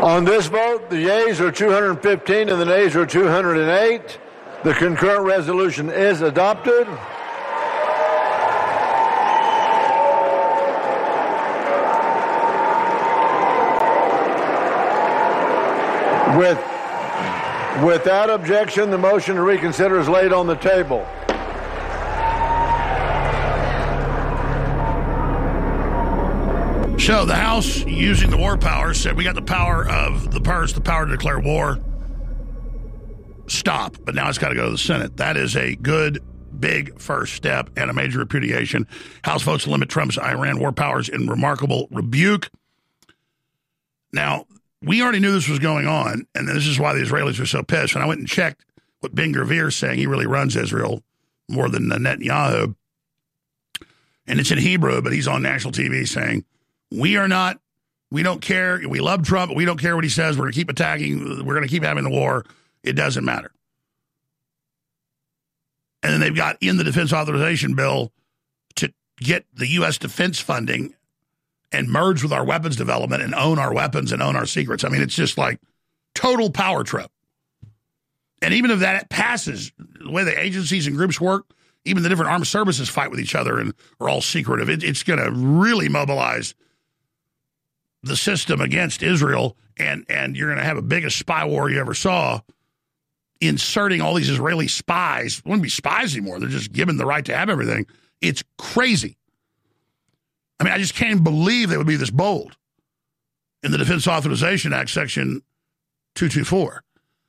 On this vote, the yeas are 215 and the nays are 208. The concurrent resolution is adopted. Without objection, the motion to reconsider is laid on the table. So the House, using the war powers, said we got the power of the powers, the power to declare war. Stop. But now it's got to go to the Senate. That is a good, big first step and a major repudiation. House votes to limit Trump's Iran war powers in remarkable rebuke. Now, we already knew this was going on, and this is why the Israelis are so pissed. When I went and checked what Ben Gvir is saying, he really runs Israel more than Netanyahu. And it's in Hebrew, but he's on national TV saying, we don't care. We love Trump, but we don't care what he says. We're going to keep attacking. We're going to keep having the war. It doesn't matter. And then they've got in the defense authorization bill to get the U.S. defense funding and merge with our weapons development and own our weapons and own our secrets. I mean, it's just like total power trip. And even if that passes, the way the agencies and groups work, even the different armed services fight with each other and are all secretive. It's going to really mobilize the system against Israel, and you're going to have the biggest spy war you ever saw, inserting all these Israeli spies. They wouldn't be spies anymore. They're just given the right to have everything. It's crazy. I mean, I just can't believe they would be this bold in the Defense Authorization Act, Section 224.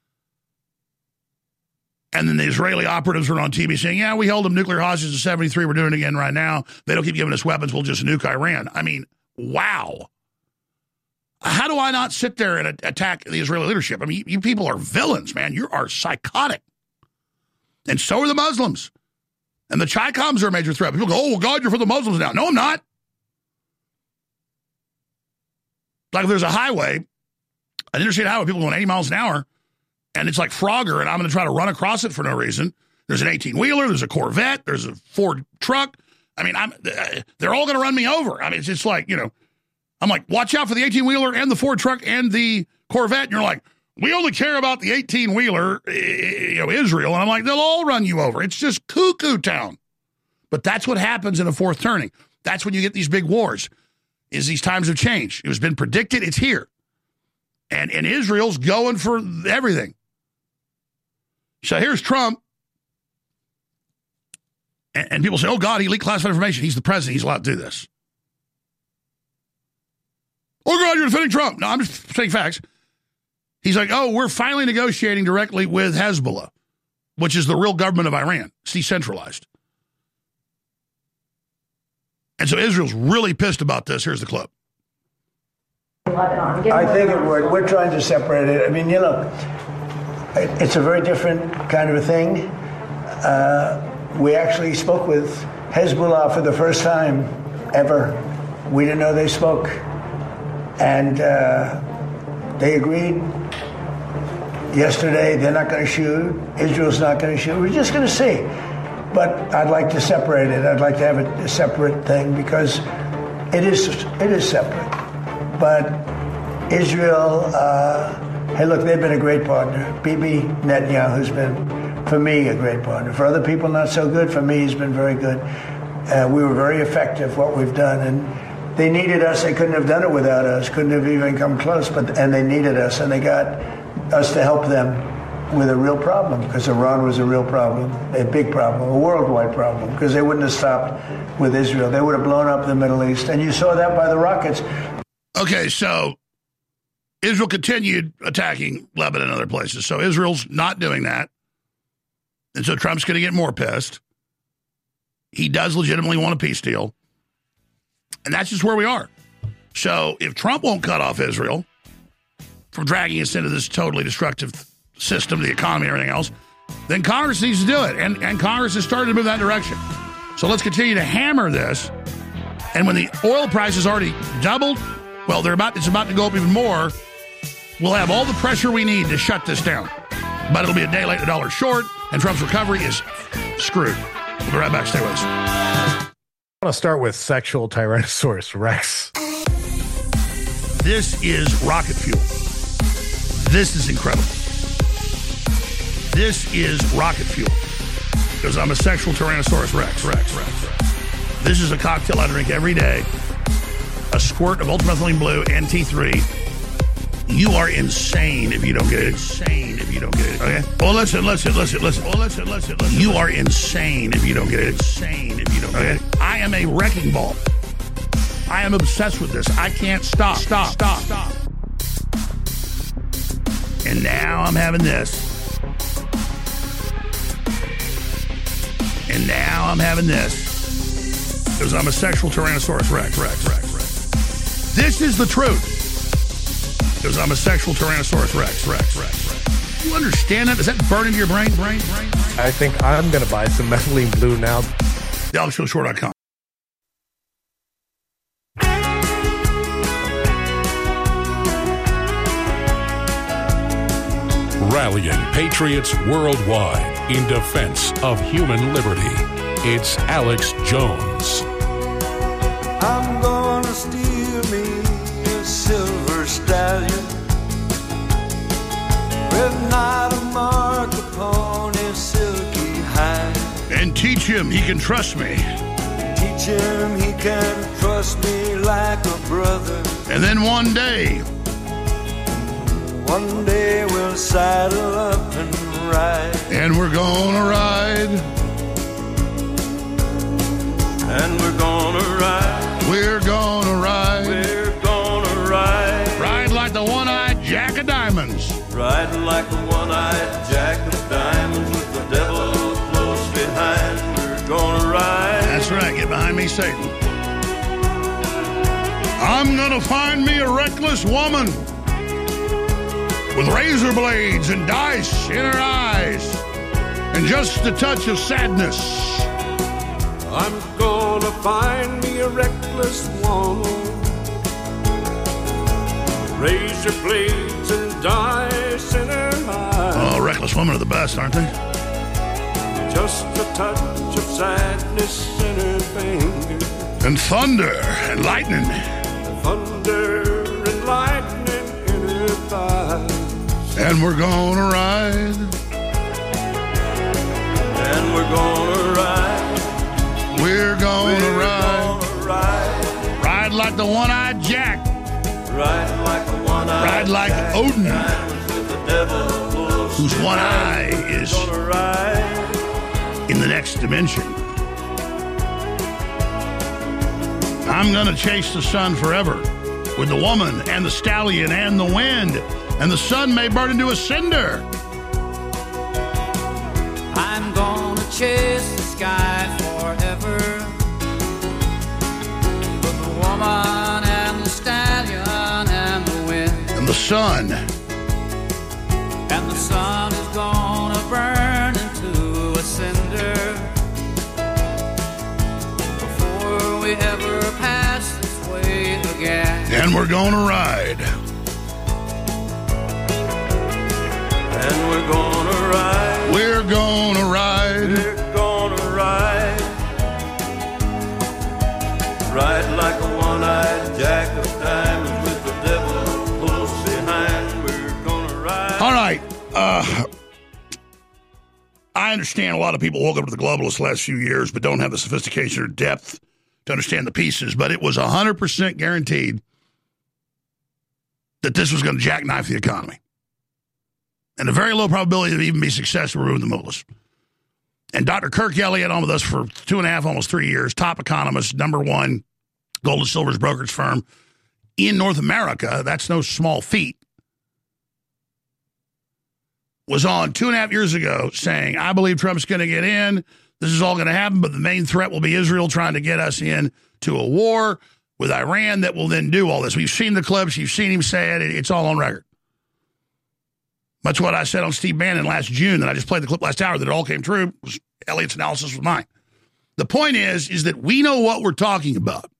And then the Israeli operatives were on TV saying, yeah, we held them nuclear hostages in 73. We're doing it again right now. They don't keep giving us weapons. We'll just nuke Iran. I mean, wow. How do I not sit there and attack the Israeli leadership? I mean, you people are villains, man. You are psychotic. And so are the Muslims. And the Chi-Coms are a major threat. People go, oh, well, God, you're for the Muslims now. No, I'm not. Like if there's a highway, an interstate highway, people going 80 miles an hour, and it's like Frogger, and I'm going to try to run across it for no reason. There's an 18-wheeler, there's a Corvette, there's a Ford truck. I mean, they're all going to run me over. I mean, it's just like, you know, I'm like, watch out for the 18-wheeler and the Ford truck and the Corvette. And you're like, we only care about the 18-wheeler, Israel. And I'm like, they'll all run you over. It's just cuckoo town. But that's what happens in a fourth turning. That's when you get these big wars, is these times have changed. It has been predicted. It's here. And Israel's going for everything. So here's Trump. And people say, oh, God, he leaked classified information. He's the president. He's allowed to do this. Oh, God, you're defending Trump. No, I'm just saying facts. He's like, oh, we're finally negotiating directly with Hezbollah, which is the real government of Iran. It's decentralized. And so Israel's really pissed about this. Here's the clip. I think it would. We're trying to separate it. I mean, you know, it's a very different kind of a thing. We actually spoke with Hezbollah for the first time ever. We didn't know they spoke. And they agreed yesterday they're not going to shoot. Israel's not going to shoot. We're just going to see. But I'd like to separate it. I'd like to have a separate thing because it is separate. But Israel, hey, look, they've been a great partner. Bibi Netanyahu's been, for me, a great partner. For other people, not so good. For me, he's been very good. We were very effective, what we've done. And they needed us. They couldn't have done it without us. Couldn't have even come close. And they needed us. And they got us to help them with a real problem, because Iran was a real problem, a big problem, a worldwide problem, because they wouldn't have stopped with Israel. They would have blown up the Middle East. And you saw that by the rockets. Okay, so Israel continued attacking Lebanon and other places. So Israel's not doing that. And so Trump's going to get more pissed. He does legitimately want a peace deal. And that's just where we are. So if Trump won't cut off Israel from dragging us into this totally destructive system, the economy and everything else, then Congress needs to do it. And Congress has started to move that direction. So let's continue to hammer this. And when the oil price has already doubled, well, it's about to go up even more. We'll have all the pressure we need to shut this down. But it'll be a day late, $1 short, and Trump's recovery is screwed. We'll be right back. Stay with us. I want to start with sexual Tyrannosaurus Rex. This is rocket fuel. This is incredible. This is rocket fuel. Because I'm a sexual Tyrannosaurus Rex. This is a cocktail I drink every day. A squirt of ultramethylene blue and T3. You are insane if you don't get it. Okay? Well, listen. You are insane if you don't get it. Okay? I am a wrecking ball. I am obsessed with this. I can't stop. And now I'm having this. And now I'm having this. Because I'm a sexual Tyrannosaurus Rex. This is the truth. Because I'm a sexual Tyrannosaurus Rex. You understand that? Does that burn into your brain? I think I'm going to buy some methylene blue now. TheAlexJonesShow.com. Rallying patriots worldwide in defense of human liberty. It's Alex Jones. I'm gonna steal me a silver stallion with not a mark upon his silky hide. And teach him he can trust me. Teach him he can trust me like a brother. And then one day we'll saddle up and ride. And we're gonna ride. And we're gonna ride. We're gonna ride. We're gonna ride. Ride like the one-eyed Jack of Diamonds. Riding like the one-eyed Jack of Diamonds with the devil close behind. We're gonna ride. That's right. Get behind me, Satan. I'm gonna find me a reckless woman with razor blades and dice in her eyes and just a touch of sadness. I'm gonna find me a reckless woman, razor blades and dice in her eyes. Oh, reckless women are the best, aren't they? Just a touch of sadness in her fingers. And thunder and lightning. Thunder and lightning in her thighs. And we're gonna ride. And we're gonna ride. We're gonna We're ride. gonna ride. Ride like the one-eyed Jack. Ride like the one-eyed Ride like Jack. Odin, With the devil close whose one behind. eye is Gonna ride. in the next dimension. I'm gonna chase the sun forever with the woman and the stallion and the wind, and the sun may burn into a cinder. I'm gonna chase the sky forever with the woman and the stallion and the wind. And the sun. And the sun is gonna burn into a cinder before we ever pass this way again. And we're gonna ride. And we're gonna ride. We're gonna ride. We're gonna ride. Ride like a one-eyed Jack of Diamonds with the devil close behind. We're gonna ride. All right. I understand a lot of people woke up to the globalists the last few years, but don't have the sophistication or depth to understand the pieces. But it was 100% guaranteed that this was going to jackknife the economy. And a very low probability of even be successful removing the mullahs. And Dr. Kirk Elliott on with us for 2.5, almost 3 years, top economist, #1 gold and silver brokerage firm in North America. That's no small feat. Was on 2.5 years ago saying, I believe Trump's going to get in. This is all going to happen, but the main threat will be Israel trying to get us into a war with Iran that will then do all this. We've seen the clips. You've seen him say it. It's all on record. Much what I said on Steve Bannon last June, that I just played the clip last hour, that it all came true. Was Elliott's analysis was mine. The point is that we know what we're talking about.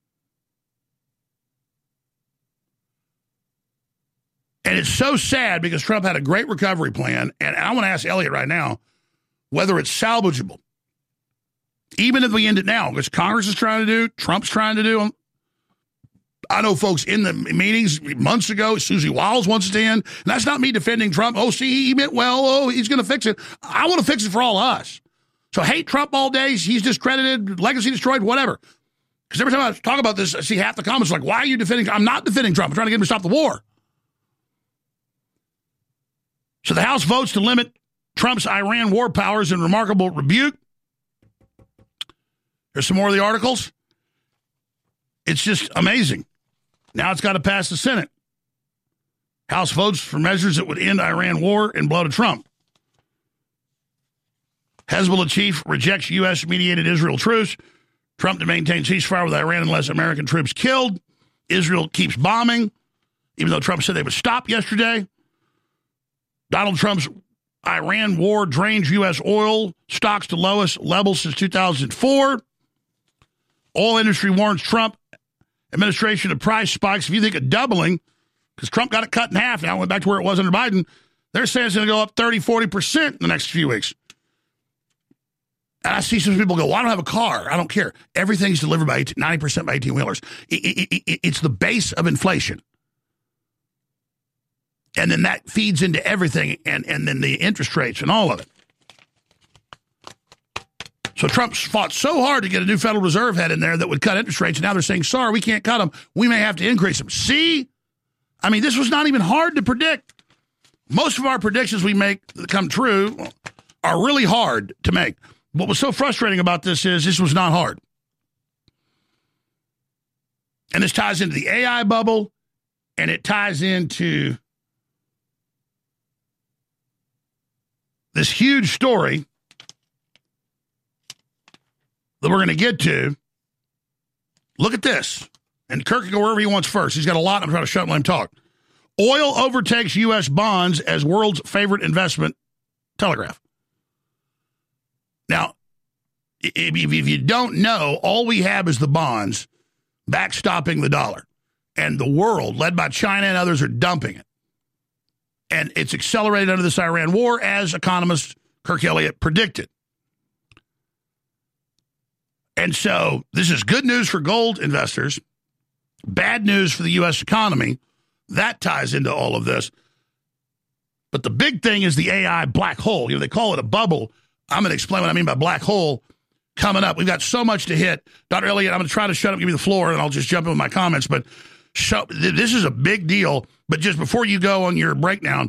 And it's so sad because Trump had a great recovery plan, and I want to ask Elliott right now whether it's salvageable. Even if we end it now, which Congress is trying to do, Trump's trying to do, I know folks in the meetings months ago, Susie Wiles wants it to end. And that's not me defending Trump. Oh, see, he meant well. Oh, he's going to fix it. I want to fix it for all of us. So hate Trump all day. He's discredited, legacy destroyed, whatever. Because every time I talk about this, I see half the comments like, why are you defending Trump? I'm not defending Trump. I'm trying to get him to stop the war. So the House votes to limit Trump's Iran war powers in remarkable rebuke. There's some more of the articles. It's just amazing. Now it's got to pass the Senate. House votes for measures that would end Iran war and blow to Trump. Hezbollah chief rejects U.S.-mediated Israel truce. Trump to maintain ceasefire with Iran unless American troops killed. Israel keeps bombing, even though Trump said they would stop yesterday. Donald Trump's Iran war drains U.S. oil stocks to lowest levels since 2004. Oil industry warns Trump administration of price spikes. If you think of doubling, because Trump got it cut in half now, went back to where it was under Biden, they're saying it's going to go up 30, 40% in the next few weeks. And I see some people go, well, I don't have a car. I don't care. Everything's delivered by 90% by 18-wheelers. It's the base of inflation. And then that feeds into everything, and then the interest rates and all of it. So Trump's fought so hard to get a new Federal Reserve head in there that would cut interest rates, and now they're saying, sorry, we can't cut them. We may have to increase them. See? I mean, this was not even hard to predict. Most of our predictions we make that come true are really hard to make. What was so frustrating about this is this was not hard. And this ties into the AI bubble, and it ties into this huge story that we're going to get to. Look at this. And Kirk can go wherever he wants first. He's got a lot. I'm trying to shut him and let him talk. Oil overtakes U.S. bonds as world's favorite investment. Telegraph. Now, if you don't know, all we have is the bonds backstopping the dollar. And the world, led by China and others, are dumping it. And it's accelerated under this Iran war, as economist Kirk Elliott predicted. And so this is good news for gold investors, bad news for the U.S. economy. That ties into all of this. But the big thing is the AI black hole. You know, they call it a bubble. I'm going to explain what I mean by black hole coming up. We've got so much to hit. Dr. Elliott, I'm going to try to shut up, give you the floor, and I'll just jump in with my comments. But this is a big deal. But just before you go on your breakdown,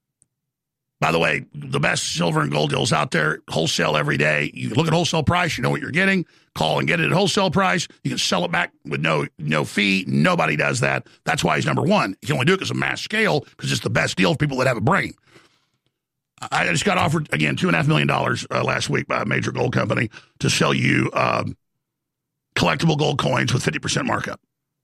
by the way, the best silver and gold deals out there, wholesale every day. You can look at wholesale price. You know what you're getting. Call and get it at wholesale price. You can sell it back with no fee. Nobody does that. That's why he's number one. You can only do it because of mass scale, because it's the best deal for people that have a brain. I just got offered, again, $2.5 million last week by a major gold company to sell you collectible gold coins with 50% markup.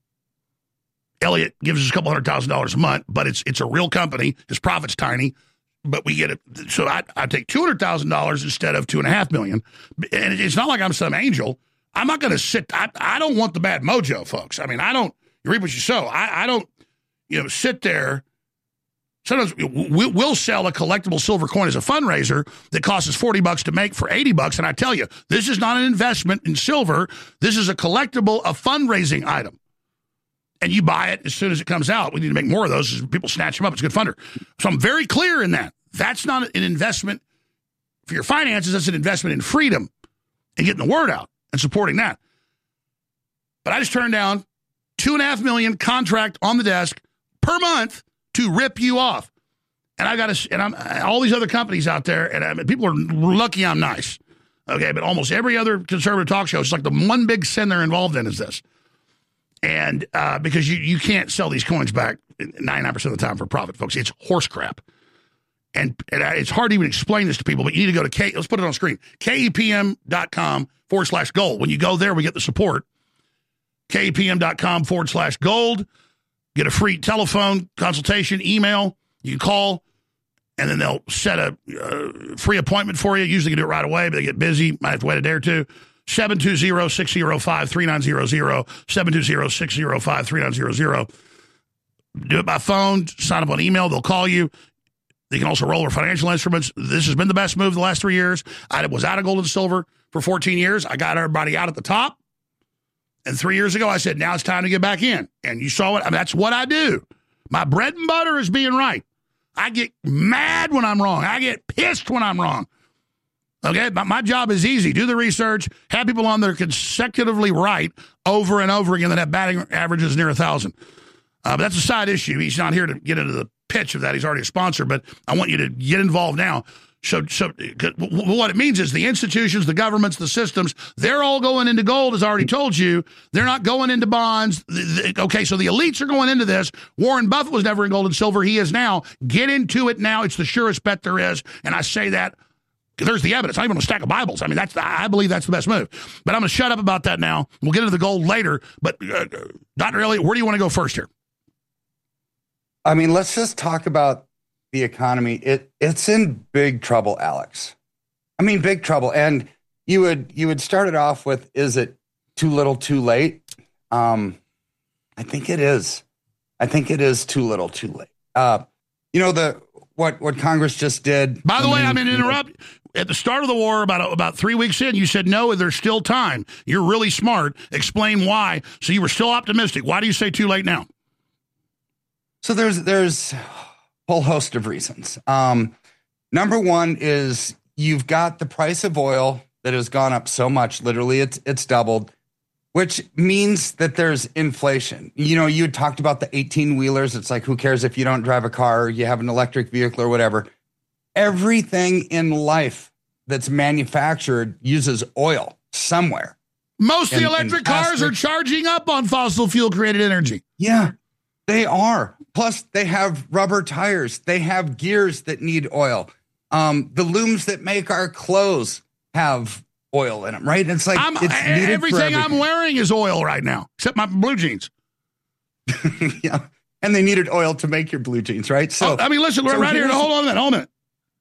Elliott gives us a couple $100,000 a month, but it's a real company. His profit's tiny, but we get it. So I take $200,000 instead of $2.5 million. And it's not like I'm some angel. I'm not going to sit. I don't want the bad mojo, folks. I mean, you reap what you sow. I don't, sit there. Sometimes we'll sell a collectible silver coin as a fundraiser that costs us $40 to make for $80. And I tell you, this is not an investment in silver. This is a collectible, a fundraising item. And you buy it as soon as it comes out. We need to make more of those as people snatch them up. It's a good funder. So I'm very clear in that. That's not an investment for your finances. That's an investment in freedom and getting the word out and supporting that. But I just turned down $2.5 million contract on the desk per month to rip you off. And I'm all these other companies out there, and people are lucky I'm nice. Okay, but almost every other conservative talk show, it's like the one big sin they're involved in is this. And because you can't sell these coins back 99% of the time for profit, folks. It's horse crap. And it's hard to even explain this to people, but you need to go to let's put it on screen, KEPM.com/gold. When you go there, we get the support. KEPM.com/gold. Get a free telephone consultation, email. You can call, and then they'll set a free appointment for you. Usually you can do it right away, but they get busy. Might have to wait a day or two. 720-605-3900, 720-605-3900. Do it by phone, sign up on email, they'll call you. They can also roll over financial instruments. This has been the best move the last 3 years. I was out of gold and silver for 14 years. I got everybody out at the top. And 3 years ago, I said, now it's time to get back in. And you saw it. I mean, that's what I do. My bread and butter is being right. I get mad when I'm wrong. I get pissed when I'm wrong. Okay, but my job is easy. Do the research, have people on that are consecutively right over and over again that have batting averages near 1,000. But that's a side issue. He's not here to get into the pitch of that. He's already a sponsor, but I want you to get involved now. So what it means is the institutions, the governments, the systems, they're all going into gold, as I already told you. They're not going into bonds. Okay, so the elites are going into this. Warren Buffett was never in gold and silver. He is now. Get into it now. It's the surest bet there is. And I say that. There's the evidence. Not even a stack of Bibles. I mean, I believe that's the best move. But I'm going to shut up about that now. We'll get into the gold later. But Dr. Elliott, where do you want to go first here? I mean, let's just talk about the economy. It's in big trouble, Alex. I mean, big trouble. And you would start it off with, is it too little, too late? I think it is. I think it is too little, too late. What Congress just did. By the way, I'm going to interrupt. At the start of the war, about 3 weeks in, you said, no, there's still time. You're really smart. Explain why. So you were still optimistic. Why do you say too late now? So there's a whole host of reasons. Number one is you've got the price of oil that has gone up so much. Literally, it's doubled, which means that there's inflation. You know, you had talked about the 18-wheelers. It's like, who cares if you don't drive a car or you have an electric vehicle or whatever. Everything in life that's manufactured uses oil somewhere. Most of the electric cars are charging up on fossil fuel-created energy. Yeah, they are. Plus, they have rubber tires. They have gears that need oil. The looms that make our clothes have oil in them, right? It's like it's needed everything I'm wearing is oil right now, except my blue jeans. Yeah, and they needed oil to make your blue jeans, right? So, I mean, listen, right here. Hold on a minute.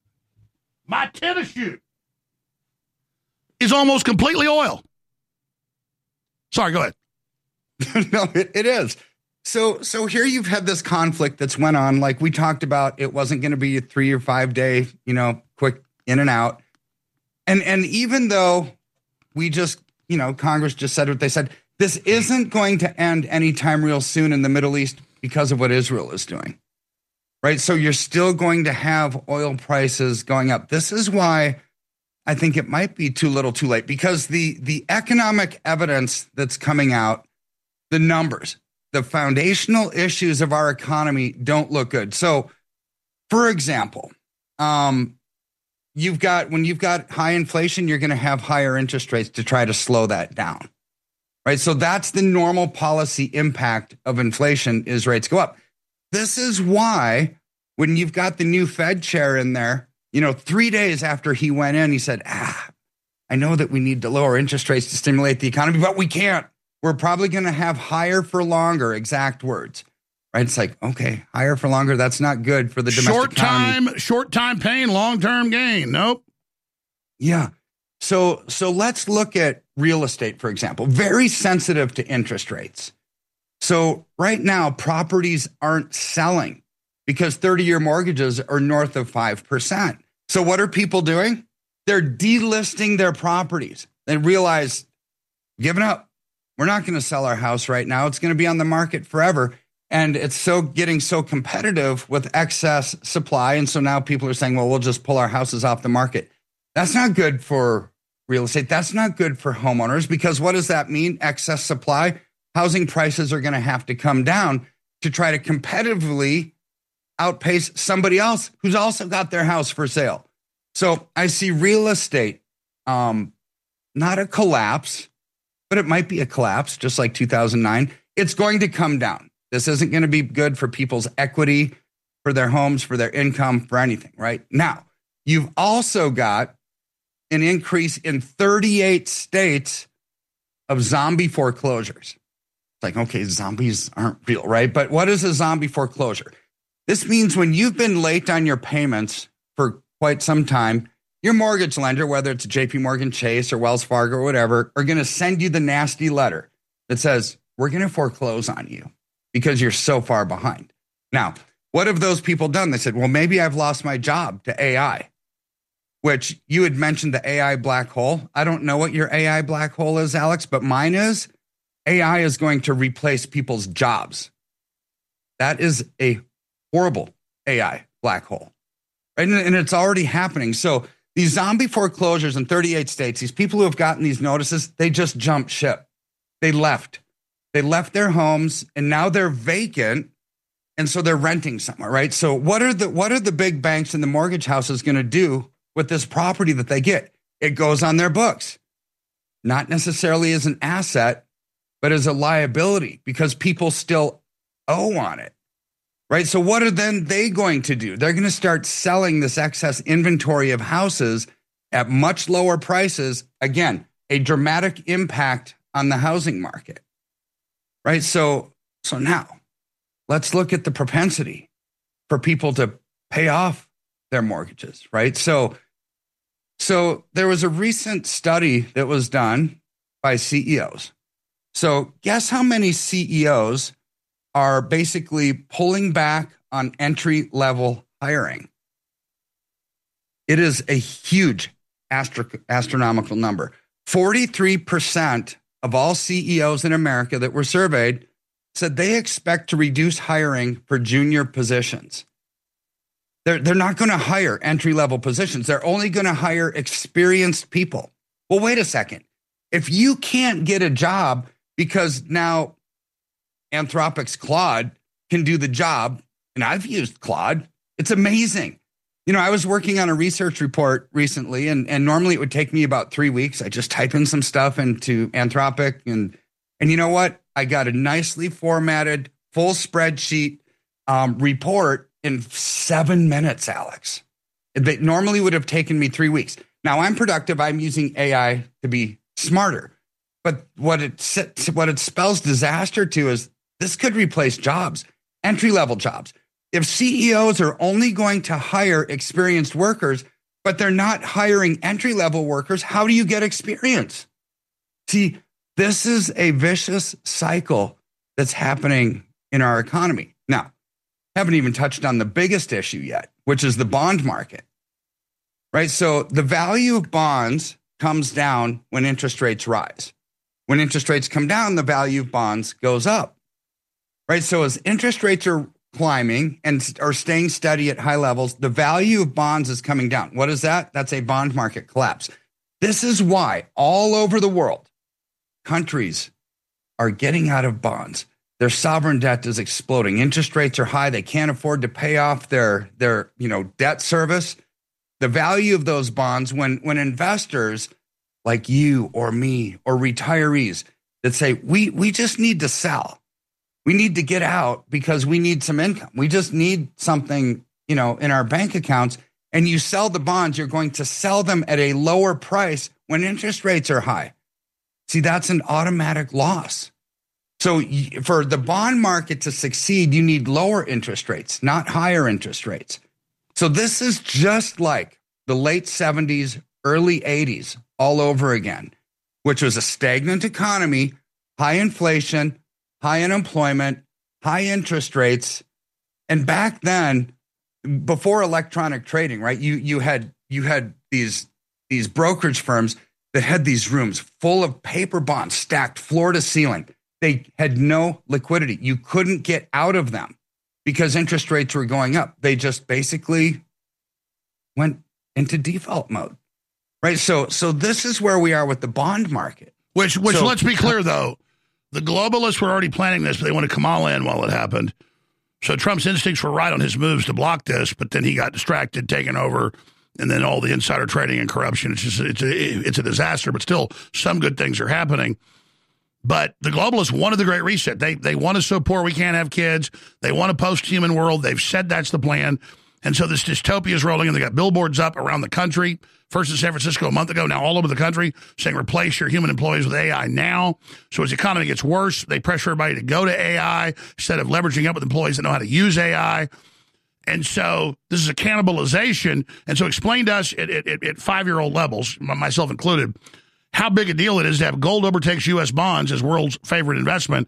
My tennis shoe is almost completely oil. Sorry, go ahead. No, it is. So here you've had this conflict that's went on, like we talked about. It wasn't going to be a 3 or 5 day, quick in and out. And even though we just, Congress just said what they said, this isn't going to end anytime real soon in the Middle East because of what Israel is doing. Right. So you're still going to have oil prices going up. This is why I think it might be too little, too late, because the economic evidence that's coming out, the numbers, the foundational issues of our economy don't look good. So, for example, when you've got high inflation, you're going to have higher interest rates to try to slow that down. Right. So that's the normal policy impact of inflation is rates go up. This is why when you've got the new Fed chair in there, 3 days after he went in, he said, I know that we need to lower interest rates to stimulate the economy, but we can't. We're probably going to have higher for longer, exact words. Right? It's like, okay, higher for longer. That's not good for the domestic economy. Short time pain, long-term gain. Nope. Yeah. So let's look at real estate, for example. Very sensitive to interest rates. So right now, properties aren't selling because 30-year mortgages are north of 5%. So what are people doing? They're delisting their properties. They realize, giving up. We're not going to sell our house right now. It's going to be on the market forever. And it's getting so competitive with excess supply. And so now people are saying, well, we'll just pull our houses off the market. That's not good for real estate. That's not good for homeowners, because what does that mean? Excess supply. Housing prices are going to have to come down to try to competitively outpace somebody else who's also got their house for sale. So I see real estate, not a collapse, but it might be a collapse, just like 2009. It's going to come down. This isn't going to be good for people's equity, for their homes, for their income, for anything, right? Now, you've also got an increase in 38 states of zombie foreclosures. It's like, okay, zombies aren't real, right? But what is a zombie foreclosure? This means when you've been late on your payments for quite some time, your mortgage lender, whether it's JP Morgan Chase or Wells Fargo or whatever, are going to send you the nasty letter that says, we're going to foreclose on you because you're so far behind. Now, what have those people done? They said, well, maybe I've lost my job to AI, which you had mentioned the AI black hole. I don't know what your AI black hole is, Alex, but mine is AI is going to replace people's jobs. That is a horrible AI black hole. Right? And it's already happening. So these zombie foreclosures in 38 states, these people who have gotten these notices, they just jumped ship. They left. They left their homes and now they're vacant. And so they're renting somewhere, right? So what are the big banks and the mortgage houses going to do with this property that they get? It goes on their books, not necessarily as an asset, but as a liability because people still owe on it, right? So what are then they going to do? They're going to start selling this excess inventory of houses at much lower prices. Again, a dramatic impact on the housing market, right? So now let's look at the propensity for people to pay off their mortgages, right? So there was a recent study that was done by CEOs. So guess how many CEOs are basically pulling back on entry-level hiring? It is a huge astronomical number. 43% of all CEOs in America that were surveyed said they expect to reduce hiring for junior positions. They're not going to hire entry-level positions. They're only going to hire experienced people. Well, wait a second. If you can't get a job because now Anthropic's Claude can do the job, and I've used Claude, it's amazing. You know, I was working on a research report recently, and normally it would take me about 3 weeks. I just type in some stuff into Anthropic, and you know what? I got a nicely formatted, full spreadsheet report in 7 minutes, Alex. It normally would have taken me 3 weeks. Now I'm productive. I'm using AI to be smarter. But what it spells disaster to is this could replace jobs, entry-level jobs. If CEOs are only going to hire experienced workers, but they're not hiring entry-level workers, how do you get experience? See, this is a vicious cycle that's happening in our economy. Now, haven't even touched on the biggest issue yet, which is the bond market, right? So the value of bonds comes down when interest rates rise. When interest rates come down, the value of bonds goes up, right? So as interest rates are climbing and are staying steady at high levels, the value of bonds is coming down. What is that? That's a bond market collapse. This is why all over the world, countries are getting out of bonds. Their sovereign debt is exploding. Interest rates are high. They can't afford to pay off their debt service. The value of those bonds, when investors like you or me or retirees that say, we just need to sell. We need to get out because we need some income. We just need something, in our bank accounts. And you sell the bonds, you're going to sell them at a lower price when interest rates are high. See, that's an automatic loss. So for the bond market to succeed, you need lower interest rates, not higher interest rates. So this is just like the late 70s, early 80s all over again, which was a stagnant economy, high inflation, high unemployment, high interest rates. And back then, before electronic trading, right, you had these brokerage firms that had these rooms full of paper bonds stacked floor to ceiling. They had no liquidity. You couldn't get out of them because interest rates were going up. They just basically went into default mode, right? So this is where we are with the bond market. Which let's be clear, though. The globalists were already planning this, but they wanted Kamala in while it happened. So Trump's instincts were right on his moves to block this, but then he got distracted, taken over, and then all the insider trading and corruption. It's a disaster, but still some good things are happening. But the globalists wanted the Great Reset. They want us so poor we can't have kids. They want a post-human world. They've said that's the plan. And so this dystopia is rolling, and they got billboards up around the country. First in San Francisco a month ago, now all over the country, saying replace your human employees with AI now. So as the economy gets worse, they pressure everybody to go to AI instead of leveraging up with employees that know how to use AI. And so this is a cannibalization. And so explain to us at 5-year-old levels, myself included, how big a deal it is to have gold overtakes U.S. bonds as world's favorite investment.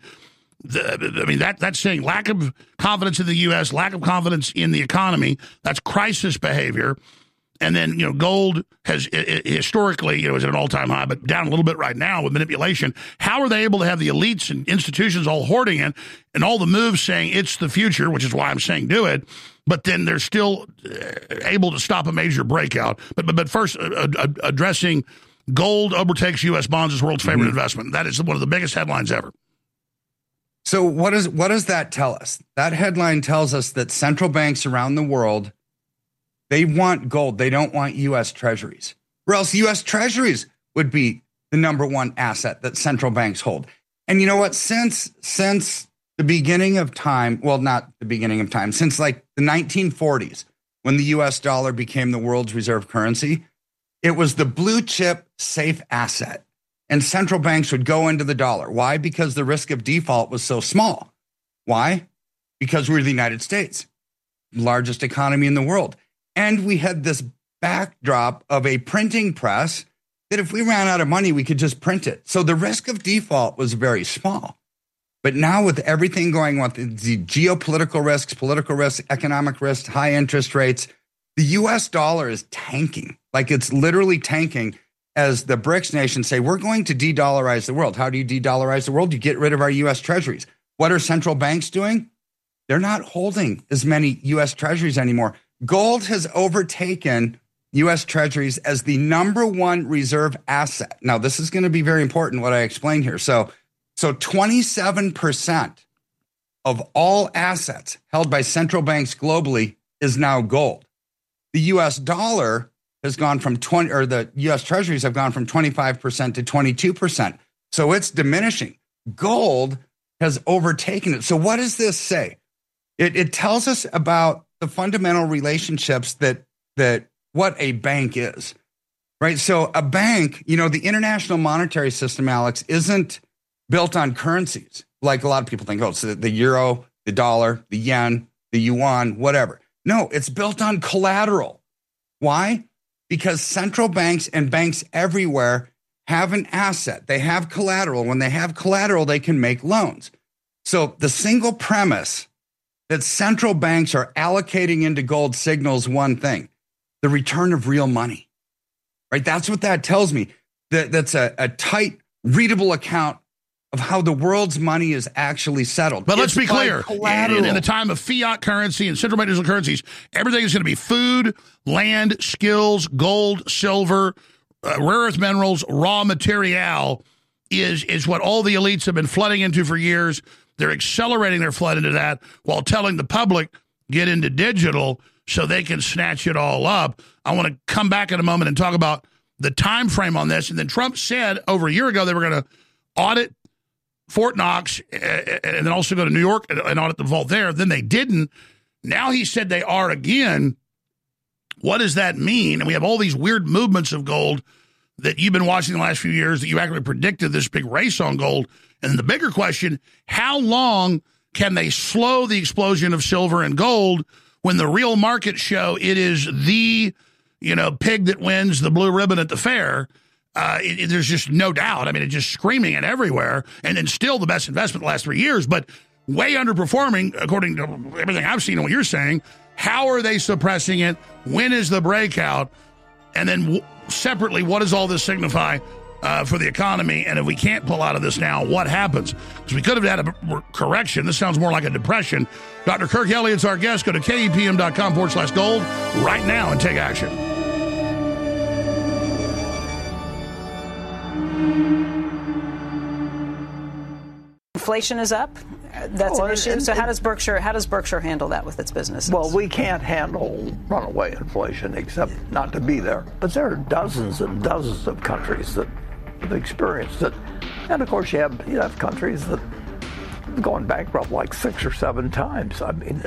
That's saying lack of confidence in the U.S., lack of confidence in the economy. That's crisis behavior. And then, gold has historically, is at an all-time high, but down a little bit right now with manipulation. How are they able to have the elites and institutions all hoarding it and all the moves saying it's the future, which is why I'm saying do it, but then they're still able to stop a major breakout? But first, addressing gold overtakes U.S. bonds as world's favorite investment. That is one of the biggest headlines ever. So what does that tell us? That headline tells us that central banks around the world, they want gold. They don't want U.S. treasuries, or else U.S. treasuries would be the number one asset that central banks hold. And you know what? Since the beginning of time, well, not the beginning of time, since like the 1940s, when the U.S. dollar became the world's reserve currency, it was the blue chip safe asset. And central banks would go into the dollar. Why? Because the risk of default was so small. Why? Because we're the United States, largest economy in the world. And we had this backdrop of a printing press that if we ran out of money, we could just print it. So the risk of default was very small. But now with everything going on, the geopolitical risks, political risks, economic risks, high interest rates, the US dollar is tanking. Like it's literally tanking as the BRICS nations say, we're going to de-dollarize the world. How do you de-dollarize the world? You get rid of our US treasuries. What are central banks doing? They're not holding as many US treasuries anymore. Gold has overtaken U.S. treasuries as the number one reserve asset. Now, this is going to be very important, what I explain here. So 27% of all assets held by central banks globally is now gold. The U.S. dollar has gone from the U.S. treasuries have gone from 25% to 22%. So it's diminishing. Gold has overtaken it. So what does this say? It tells us about the fundamental relationships that what a bank is, right? So a bank, the international monetary system, Alex, isn't built on currencies like a lot of people think. Oh, it's the euro, the dollar, the yen, the yuan, whatever. No, it's built on collateral. Why? Because central banks and banks everywhere have an asset. They have collateral. When they have collateral, they can make loans. So the single premise that central banks are allocating into gold signals one thing: the return of real money, right? That's what that tells me. That's a tight, readable account of how the world's money is actually settled. But let's be clear, in the time of fiat currency and central bank digital currencies, everything is going to be food, land, skills, gold, silver, rare earth minerals, raw material is what all the elites have been flooding into for years. They're accelerating their flood into that while telling the public, get into digital so they can snatch it all up. I want to come back in a moment and talk about the time frame on this. And then Trump said over a year ago they were going to audit Fort Knox and then also go to New York and audit the vault there. Then they didn't. Now he said they are again. What does that mean? And we have all these weird movements of gold that you've been watching the last few years that you actually predicted this big race on gold. And the bigger question, how long can they slow the explosion of silver and gold when the real markets show it is the, pig that wins the blue ribbon at the fair? There's just no doubt. I mean, it's just screaming it everywhere. And then still the best investment the last 3 years, but way underperforming according to everything I've seen and what you're saying. How are they suppressing it? When is the breakout? And then separately, what does all this signify for the economy? And if we can't pull out of this now, what happens? Because we could have had a correction. This sounds more like a depression. Dr. Kirk Elliott's our guest. Go to KEPM.com/gold right now and take action. Inflation is up. That's an issue. So how does Berkshire handle that with its businesses? Well, we can't handle runaway inflation except not to be there. But there are dozens and dozens of countries that have experienced it. And of course you have countries that have gone bankrupt like 6 or 7 times. I mean,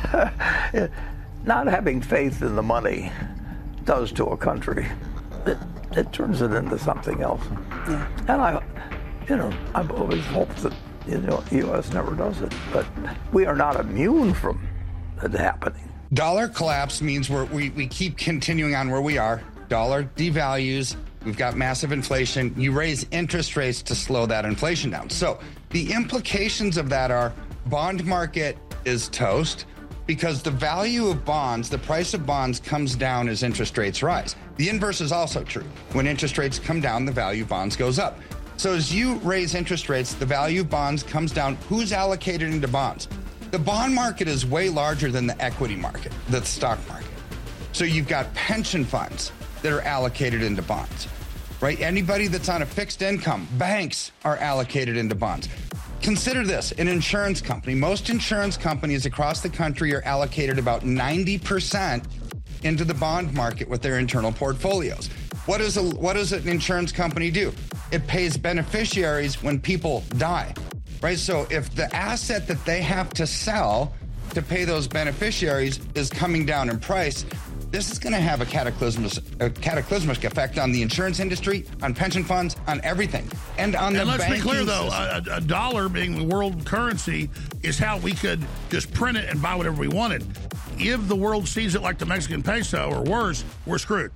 not having faith in the money does to a country. It turns it into something else. Yeah. And I've always hoped that the U.S. never does it, but we are not immune from it happening. Dollar collapse means we keep continuing on where we are. Dollar devalues. We've got massive inflation. You raise interest rates to slow that inflation down. So the implications of that are bond market is toast because the value of bonds, the price of bonds comes down as interest rates rise. The inverse is also true. When interest rates come down, the value of bonds goes up. So as you raise interest rates, the value of bonds comes down. Who's allocated into bonds? The bond market is way larger than the equity market, the stock market. So you've got pension funds that are allocated into bonds, right? Anybody that's on a fixed income, banks are allocated into bonds. Consider this, an insurance company. Most insurance companies across the country are allocated about 90% into the bond market with their internal portfolios. What does an insurance company do? It pays beneficiaries when people die, right? So if the asset that they have to sell to pay those beneficiaries is coming down in price, this is going to have a cataclysmic effect on the insurance industry, on pension funds, on everything, and on the banking system. Let's be clear, though, a dollar being the world currency is how we could just print it and buy whatever we wanted. If the world sees it like the Mexican peso or worse, we're screwed.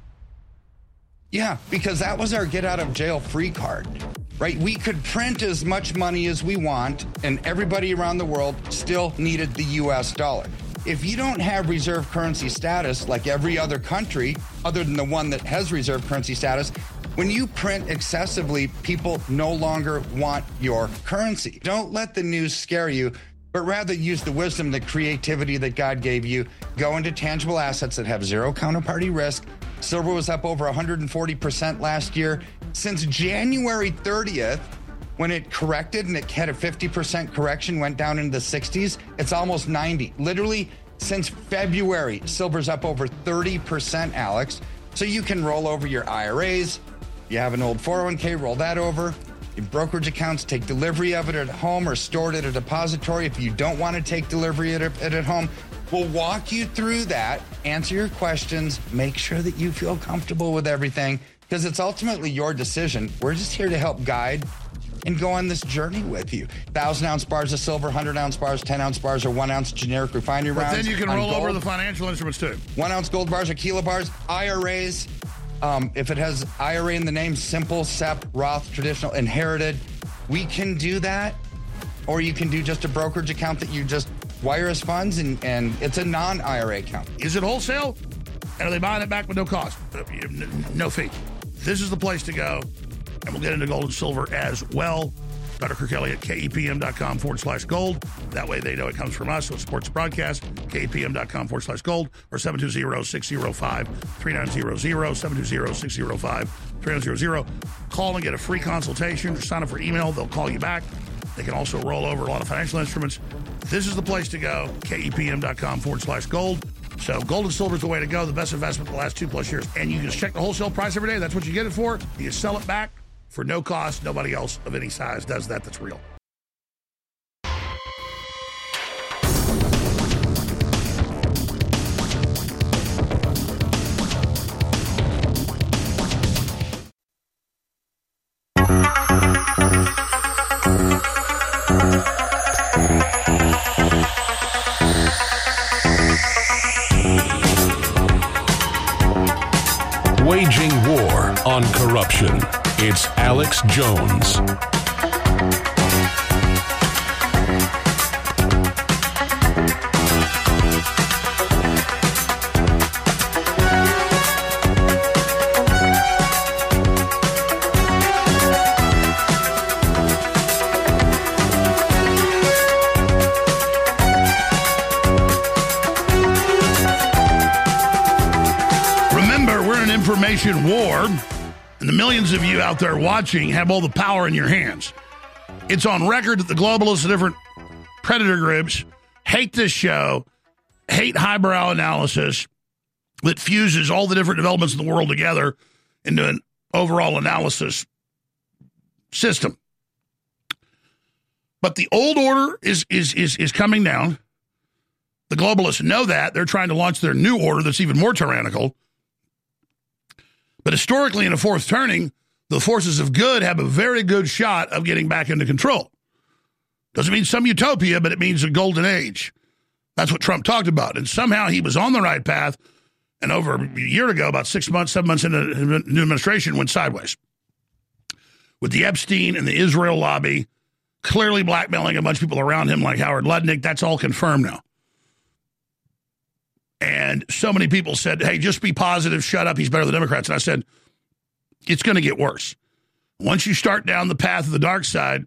Yeah, because that was our get-out-of-jail-free card, right? We could print as much money as we want, and everybody around the world still needed the U.S. dollar. If you don't have reserve currency status like every other country, other than the one that has reserve currency status, when you print excessively, people no longer want your currency. Don't let the news scare you, but rather use the wisdom, the creativity that God gave you. Go into tangible assets that have zero counterparty risk. Silver was up over 140% last year. Since January 30th, when it corrected and it had a 50% correction, went down into the 60s, it's almost 90. Literally, since February, silver's up over 30%, Alex. So you can roll over your IRAs. You have an old 401k, roll that over. Your brokerage accounts, take delivery of it at home or store it at a depository. If you don't want to take delivery of it at home, we'll walk you through that, answer your questions, make sure that you feel comfortable with everything, because it's ultimately your decision. We're just here to help guide and go on this journey with you. 1,000-ounce bars of silver, 100-ounce bars, 10-ounce bars, or 1-ounce generic refinery rounds. But then you can roll over the financial instruments too. 1-ounce gold bars or kilo bars, IRAs. If it has IRA in the name, simple, SEP, Roth, traditional, inherited, we can do that. Or you can do just a brokerage account that you just wire us funds, and it's a non-IRA account. Is it wholesale? And are they buying it back with no cost? No fee. This is the place to go. And we'll get into gold and silver as well. Dr. Kirk Elliott, KEPM.com/gold. That way they know it comes from us, so it supports the broadcast. KEPM.com/gold or 720-605-3900, 720-605-3900. Call and get a free consultation or sign up for email. They'll call you back. They can also roll over a lot of financial instruments. This is the place to go, KEPM.com/gold. So gold and silver is the way to go, the best investment in the last 2+ years. And you just check the wholesale price every day. That's what you get it for. You sell it back for no cost. Nobody else of any size does that. That's real. Waging war on corruption. It's Alex Jones. Information war, and the millions of you out there watching have all the power in your hands. It's on record that the globalists and different predator groups hate this show, hate highbrow analysis that fuses all the different developments in the world together into an overall analysis system. But the old order is coming down. The globalists know that. They're trying to launch their new order that's even more tyrannical. But historically, in a fourth turning, the forces of good have a very good shot of getting back into control. Doesn't mean some utopia, but it means a golden age. That's what Trump talked about. And somehow he was on the right path. And over a year ago, about 6 months, 7 months into the new administration, went sideways. With the Epstein and the Israel lobby clearly blackmailing a bunch of people around him like Howard Lutnick, that's all confirmed now. And so many people said, hey, just be positive, shut up, he's better than Democrats. And I said, it's going to get worse. Once you start down the path of the dark side,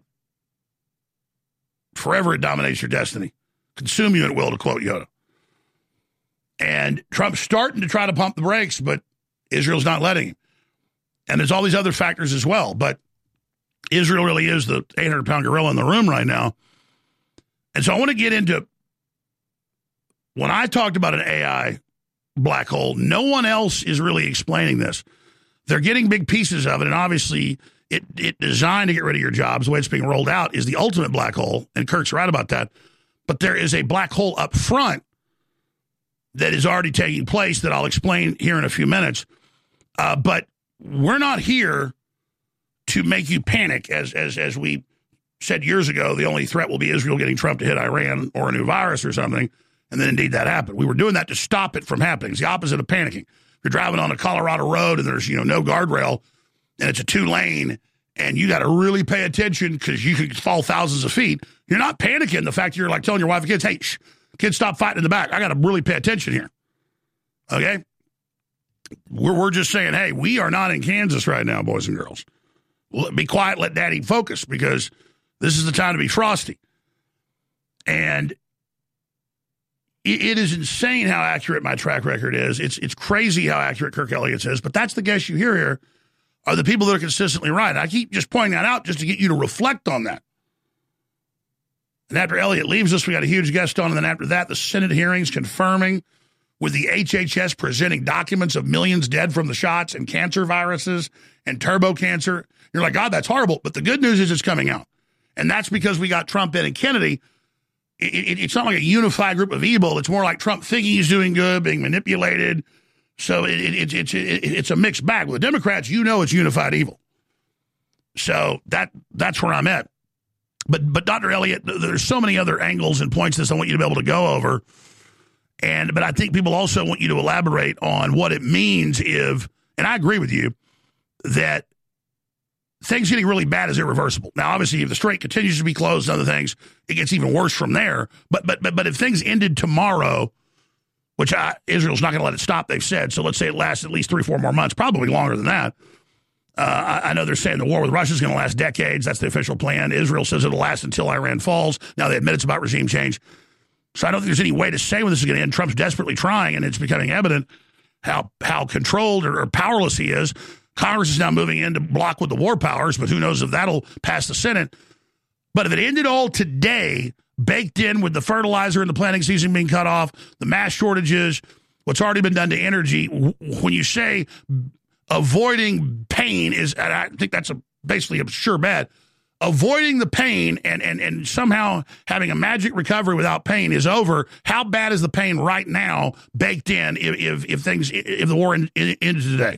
forever it dominates your destiny. Consume you at will, to quote Yoda. And Trump's starting to try to pump the brakes, but Israel's not letting him. And there's all these other factors as well. But Israel really is the 800-pound gorilla in the room right now. And so I want to get into, when I talked about an AI black hole, no one else is really explaining this. They're getting big pieces of it, and obviously it designed to get rid of your jobs. The way it's being rolled out is the ultimate black hole, and Kirk's right about that. But there is a black hole up front that is already taking place that I'll explain here in a few minutes. But we're not here to make you panic, as we said years ago. The only threat will be Israel getting Trump to hit Iran or a new virus or something, and then indeed that happened. We were doing that to stop it from happening. It's the opposite of panicking. You're driving on a Colorado road and there's no guardrail and it's a 2-lane and you got to really pay attention because you could fall thousands of feet. You're not panicking. The fact you're like telling your wife and kids, hey, kids, stop fighting in the back. I got to really pay attention here. Okay? We're just saying, hey, we are not in Kansas right now, boys and girls. Be quiet, let daddy focus, because this is the time to be frosty. And it is insane how accurate my track record is. It's crazy how accurate Kirk Elliott's is, but that's the guests you hear here are the people that are consistently right. I keep just pointing that out just to get you to reflect on that. And after Elliott leaves us, we got a huge guest on, and then after that, the Senate hearings confirming with the HHS presenting documents of millions dead from the shots and cancer viruses and turbo cancer. You're like, God, that's horrible. But the good news is it's coming out. And that's because we got Trump in and Kennedy. It's not like a unified group of evil. It's more like Trump thinking he's doing good, being manipulated. So it's a mixed bag. With the Democrats, it's unified evil. So that's where I'm at. But Dr. Elliott, there's so many other angles and points that I want you to be able to go over. But I think people also want you to elaborate on what it means if, and I agree with you, that things getting really bad is irreversible. Now, obviously, if the strait continues to be closed and other things, it gets even worse from there. But if things ended tomorrow, which Israel's not going to let it stop, they've said, so let's say it lasts at least 3-4 more months, probably longer than that. I know they're saying the war with Russia is going to last decades. That's the official plan. Israel says it'll last until Iran falls. Now they admit it's about regime change. So I don't think there's any way to say when this is going to end. Trump's desperately trying, and it's becoming evident how controlled or powerless he is. Congress is now moving in to block with the war powers, but who knows if that'll pass the Senate. But if it ended all today, baked in with the fertilizer and the planting season being cut off, the mass shortages, what's already been done to energy, when you say avoiding pain is, and I think that's basically a sure bet, avoiding the pain and somehow having a magic recovery without pain is over. How bad is the pain right now baked in if the war ended today?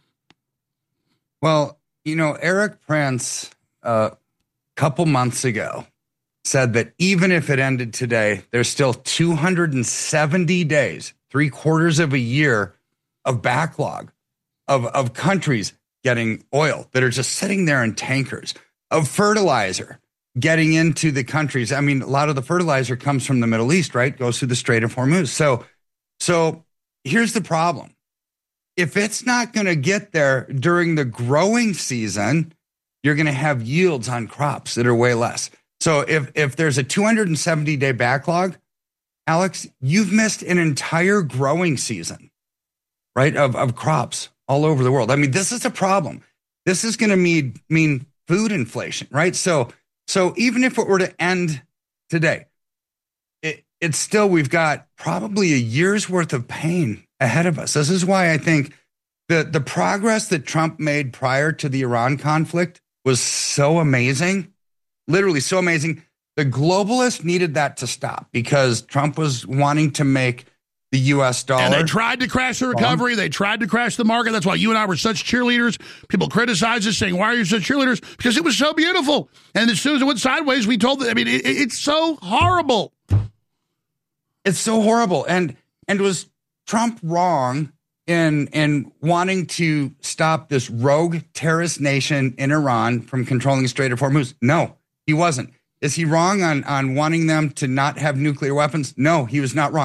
Well, Eric Prince a couple months ago said that even if it ended today, there's still 270 days, 3/4 of a year of backlog of countries getting oil that are just sitting there in tankers, of fertilizer getting into the countries. I mean, a lot of the fertilizer comes from the Middle East, right? Goes through the Strait of Hormuz. So here's the problem. If it's not going to get there during the growing season, you're going to have yields on crops that are way less. So if there's a 270-day backlog, Alex, you've missed an entire growing season, right, of crops all over the world. I mean, this is a problem. This is going to mean food inflation, right? So even if it were to end today, it's still, we've got probably a year's worth of pain ahead of us. This is why I think the progress that Trump made prior to the Iran conflict was so amazing, literally so amazing. The globalists needed that to stop because Trump was wanting to make the U.S. dollar. And they tried to crash the recovery. They tried to crash the market. That's why you and I were such cheerleaders. People criticized us saying, why are you such cheerleaders? Because it was so beautiful. And as soon as it went sideways, we told them, it's so horrible. It's so horrible. And was Trump wrong in wanting to stop this rogue terrorist nation in Iran from controlling the Strait of Hormuz? No, he wasn't. Is he wrong on wanting them to not have nuclear weapons? No, he was not wrong.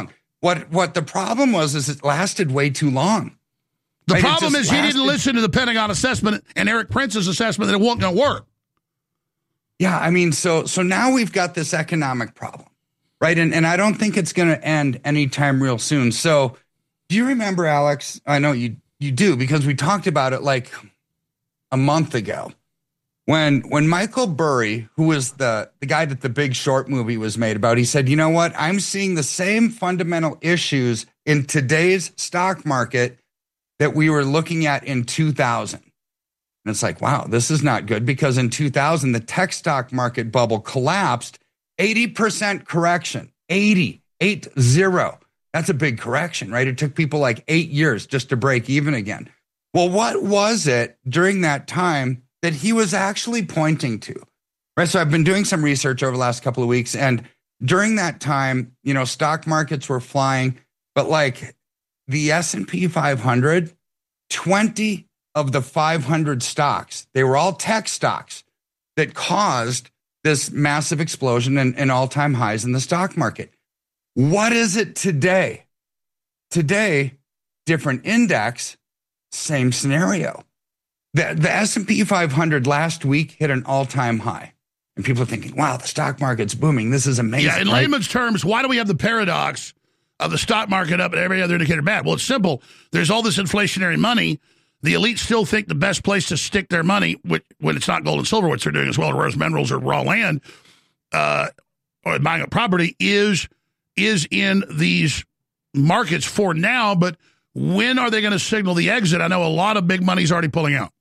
What the problem was is it lasted way too long. The problem is he didn't listen to the Pentagon assessment and Eric Prince's assessment that it wasn't going to work. Yeah, I mean, so now we've got this economic problem, right? And I don't think it's going to end anytime real soon. So do you remember, Alex? I know you do, because we talked about it like a month ago when Michael Burry, who was the guy that The Big Short movie was made about, he said, you know what? I'm seeing the same fundamental issues in today's stock market that we were looking at in 2000. And it's like, wow, this is not good, because in 2000, the tech stock market bubble collapsed, 80% correction, 80. That's a big correction, right? It took people like 8 years just to break even again. Well, what was it during that time that he was actually pointing to? Right. So I've been doing some research over the last couple of weeks, and during that time, stock markets were flying, but like the S&P 500, 20 of the 500 stocks, they were all tech stocks that caused this massive explosion and all-time highs in the stock market. What is it today? Today, different index, same scenario. The S&P 500 last week hit an all-time high. And people are thinking, wow, the stock market's booming. This is amazing. Yeah, in layman's terms, why do we have the paradox of the stock market up and every other indicator bad? Well, it's simple. There's all this inflationary money. The elites still think the best place to stick their money, when it's not gold and silver, which they're doing as well, or rare minerals or raw land, or buying a property, is in these markets for now. But when are they going to signal the exit? I know a lot of big money's already pulling out.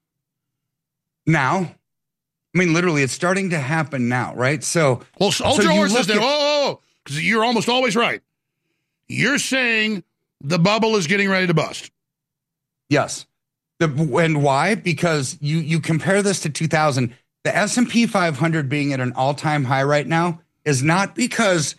Now, I mean, literally, it's starting to happen now, right? So, hold your horses there. Because you're almost always right. You're saying the bubble is getting ready to bust. Yes. And why? Because you compare this to 2000. The S&P 500 being at an all-time high right now is not because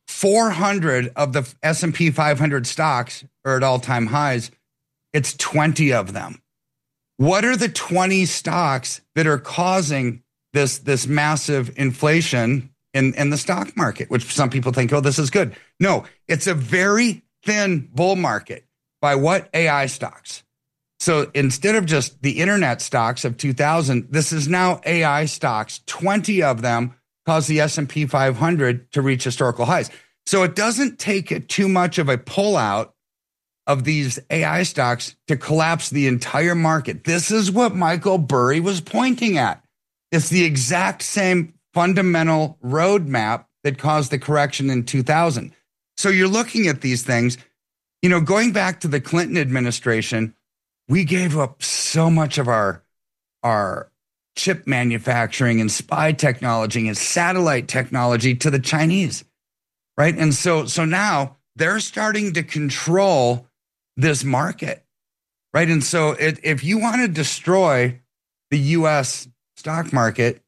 400 of the S&P 500 stocks are at all-time highs. It's 20 of them. What are the 20 stocks that are causing this massive inflation in the stock market, which some people think, oh, this is good. No, it's a very thin bull market. By what? AI stocks. So instead of just the internet stocks of 2000, this is now AI stocks. 20 of them cause the S&P 500 to reach historical highs. So it doesn't take too much of a pullout of these AI stocks to collapse the entire market. This is what Michael Burry was pointing at. It's the exact same fundamental roadmap that caused the correction in 2000. So you're looking at these things, going back to the Clinton administration, we gave up so much of our chip manufacturing and spy technology and satellite technology to the Chinese, right? And so now they're starting to control this market, right? And so if you want to destroy the U.S. stock market,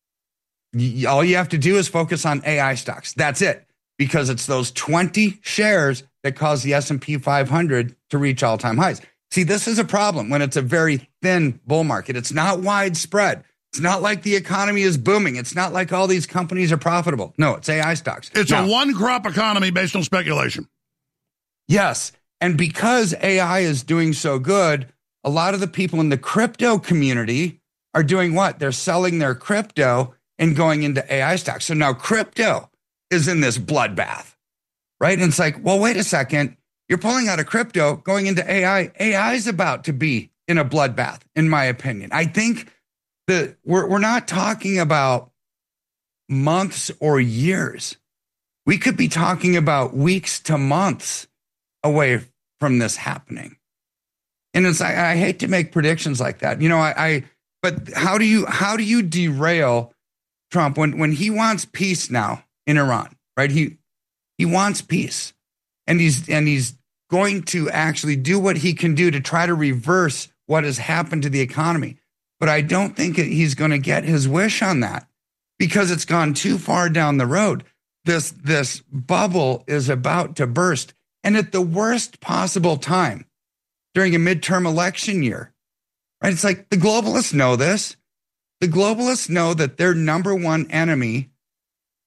all you have to do is focus on AI stocks. That's it, because it's those 20 shares that cause the S&P 500 to reach all-time highs. See, this is a problem when it's a very thin bull market. It's not widespread. It's not like the economy is booming. It's not like all these companies are profitable. No, it's AI stocks. It's a one-crop economy based on speculation. Yes, and because AI is doing so good, a lot of the people in the crypto community are doing what? They're selling their crypto and going into AI stocks. So now crypto is in this bloodbath, right? And it's like, well, wait a second. You're pulling out of crypto, going into AI. AI is about to be in a bloodbath, in my opinion. I think that we're not talking about months or years. We could be talking about weeks to months away from this happening. And it's I hate to make predictions like that. But how do you derail Trump when he wants peace now in Iran, right? He wants peace. And he's going to actually do what he can do to try to reverse what has happened to the economy. But I don't think he's going to get his wish on that, because it's gone too far down the road. This bubble is about to burst, and at the worst possible time, during a midterm election year, right? It's like the globalists know this. The globalists know that their number one enemy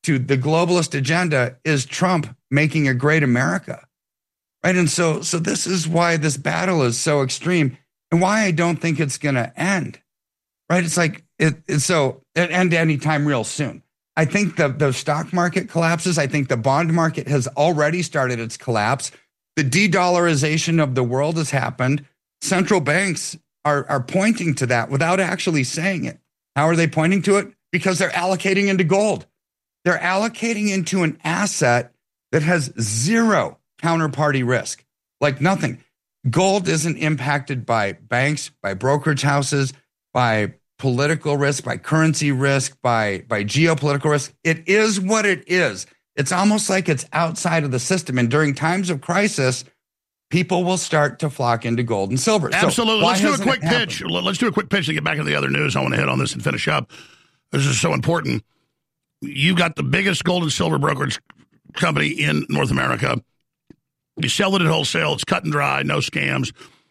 to the globalist agenda is Trump making a great America, right? And so this is why this battle is so extreme and why I don't think it's going to end, right? It's like, it end anytime real soon. I think the stock market collapses. I think the bond market has already started its collapse. The de-dollarization of the world has happened. Central banks are pointing to that without actually saying it. How are they pointing to it? Because they're allocating into gold. They're allocating into an asset that has zero counterparty risk, like nothing. Gold isn't impacted by banks, by brokerage houses, by political risk, by currency risk, by geopolitical risk. It is what it is. It's almost like it's outside of the system. And during times of crisis, people will start to flock into gold and silver. Absolutely. So Let's do a quick pitch. Let's do a quick pitch to get back into the other news. I want to hit on this and finish up. This is so important. You got the biggest gold and silver brokerage company in North America. You sell it at wholesale. It's cut and dry, no scams.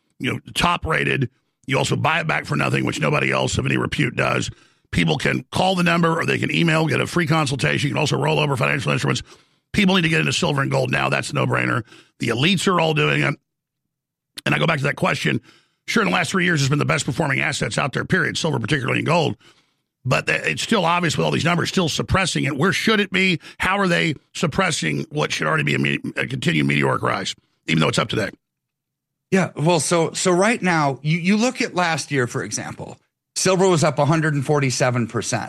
Top rated. You also buy it back for nothing, which nobody else of any repute does. People can call the number or they can email, get a free consultation. You can also roll over financial instruments. People need to get into silver and gold now. That's a no-brainer. The elites are all doing it. And I go back to that question. Sure, in the last 3 years, it's been the best performing assets out there, period. Silver, particularly in gold. But it's still obvious with all these numbers, still suppressing it. Where should it be? How are they suppressing what should already be a continued meteoric rise, even though it's up today? Yeah, well, so right now, you look at last year, for example, silver was up 147%.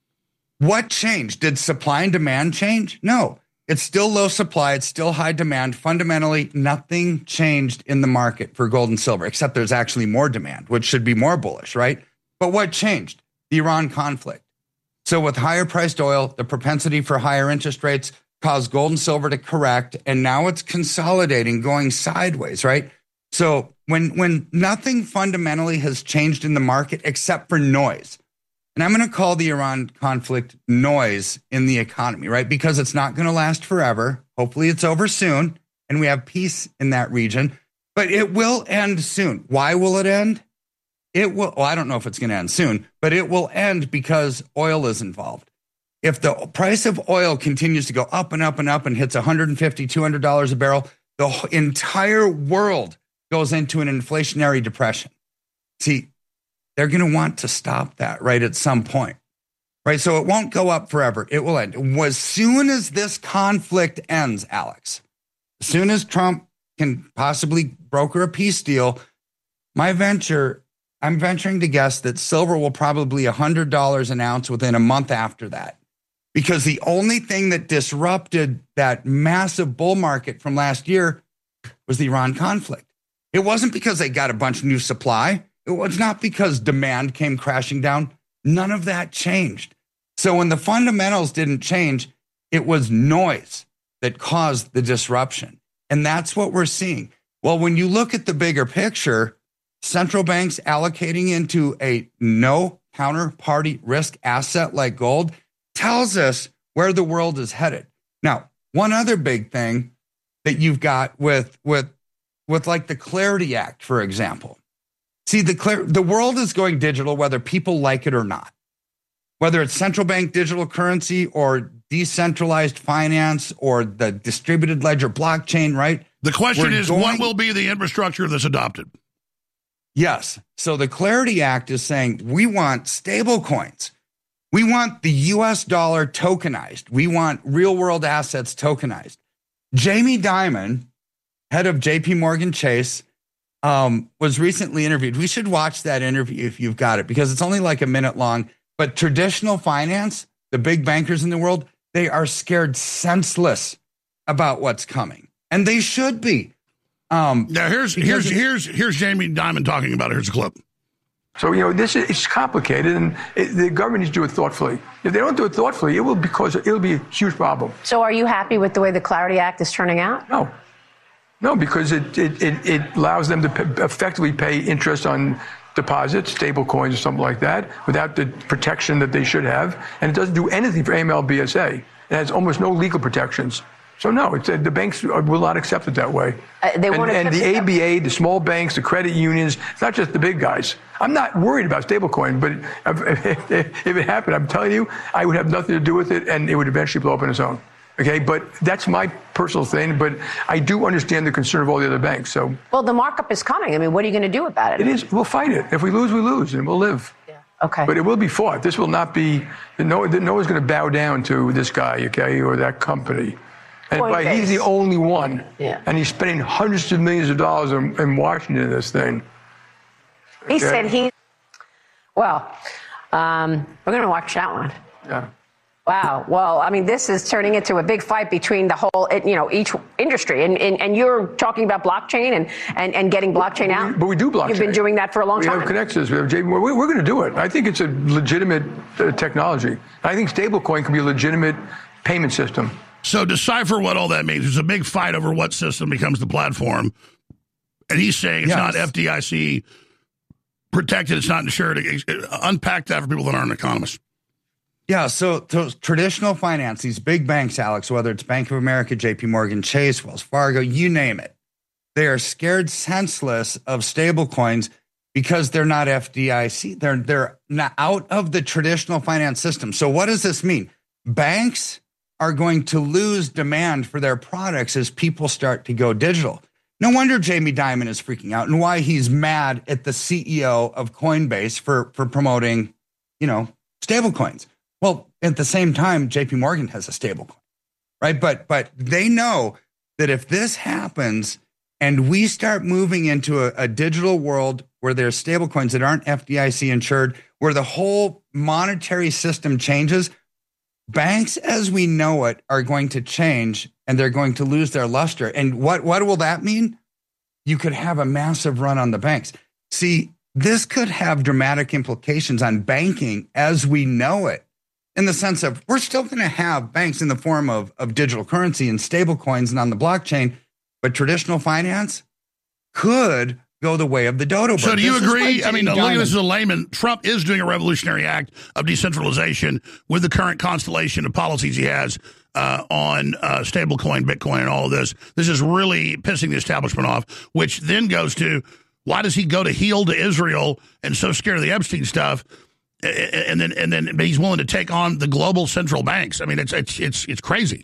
What changed? Did supply and demand change? No. It's still low supply. It's still high demand. Fundamentally, nothing changed in the market for gold and silver, except there's actually more demand, which should be more bullish, right? But what changed? The Iran conflict. So with higher priced oil, the propensity for higher interest rates caused gold and silver to correct, and now it's consolidating, going sideways, right? So when nothing fundamentally has changed in the market except for noise, and I'm going to call the Iran conflict noise in the economy, right? Because it's not going to last forever. Hopefully it's over soon, and we have peace in that region, but it will end soon. Why will it end? It will, well, I don't know if it's going to end soon, but it will end because oil is involved. If the price of oil continues to go up and up and up and hits $150, $200 a barrel, the entire world goes into an inflationary depression. See, they're going to want to stop that right at some point, right? So it won't go up forever. It will end. As soon as this conflict ends, Alex, as soon as Trump can possibly broker a peace deal, I'm venturing to guess that silver will probably be $100 an ounce within a month after that. Because the only thing that disrupted that massive bull market from last year was the Iran conflict. It wasn't because they got a bunch of new supply. It was not because demand came crashing down. None of that changed. So when the fundamentals didn't change, it was noise that caused the disruption. And that's what we're seeing. Well, when you look at the bigger picture, central banks allocating into a no counterparty risk asset like gold tells us where the world is headed. Now, one other big thing that you've got with like the Clarity Act, for example. See, the world is going digital, whether people like it or not. Whether it's central bank digital currency or decentralized finance or the distributed ledger blockchain, right? The question is, what will be the infrastructure that's adopted? Yes. So the Clarity Act is saying we want stable coins. We want the US dollar tokenized. We want real world assets tokenized. Jamie Dimon, head of JP Morgan Chase, was recently interviewed. We should watch that interview if you've got it, because it's only like a minute long. But traditional finance, the big bankers in the world, they are scared senseless about what's coming. And they should be. Now, here's Jamie Dimon talking about it. Here's a clip. So, it's complicated, and the government needs to do it thoughtfully. If they don't do it thoughtfully, it'll be a huge problem. So are you happy with the way the Clarity Act is turning out? No, because it allows them to effectively pay interest on deposits, stable coins or something like that, without the protection that they should have. And it doesn't do anything for AML BSA. It has almost no legal protections. So no, the banks will not accept it that way. They want and the ABA, the small banks, the credit unions, it's not just the big guys. I'm not worried about stablecoin, but if it happened, I'm telling you, I would have nothing to do with it, and it would eventually blow up on its own. Okay, but that's my personal thing. But I do understand the concern of all the other banks. So, well, the markup is coming. I mean, what are you going to do about it? It is. We'll fight it. If we lose, we lose, and we'll live. Yeah. Okay. But it will be fought. This will not be. No one's going to bow down to this guy, okay, or that company. And he's the only one. Yeah. And he's spending hundreds of millions of dollars in Washington in this thing. Okay? He said he. Well, we're going to watch that one. Yeah. Wow. Well, I mean, this is turning into a big fight between the whole, each industry. And you're talking about blockchain and getting blockchain out. But we do blockchain. You've been doing that for a long time. We have connections. We have JP. We're going to do it. I think it's a legitimate technology. I think stablecoin can be a legitimate payment system. So decipher what all that means. There's a big fight over what system becomes the platform. And he's saying it's not FDIC protected. It's not insured. Unpack that for people that aren't economists. Yeah, so traditional finance, these big banks, Alex, whether it's Bank of America, JP Morgan Chase, Wells Fargo, you name it, they are scared senseless of stable coins because they're not FDIC. They're not out of the traditional finance system. So what does this mean? Banks are going to lose demand for their products as people start to go digital. No wonder Jamie Dimon is freaking out and why he's mad at the CEO of Coinbase for promoting, stable coins. Well, at the same time, JP Morgan has a stablecoin, right? But they know that if this happens and we start moving into a digital world where there's stablecoins that aren't FDIC insured, where the whole monetary system changes, banks as we know it are going to change and they're going to lose their luster. And what will that mean? You could have a massive run on the banks. See, this could have dramatic implications on banking as we know it. In the sense of we're still going to have banks in the form of digital currency and stable coins and on the blockchain, but traditional finance could go the way of the dodo bird. So do you agree? I mean, look at this as a layman. Trump is doing a revolutionary act of decentralization with the current constellation of policies he has on stablecoin, Bitcoin, and all of this. This is really pissing the establishment off, which then goes to why does he go to heel to Israel and so scared of the Epstein stuff? And then, but he's willing to take on the global central banks. I mean, it's crazy.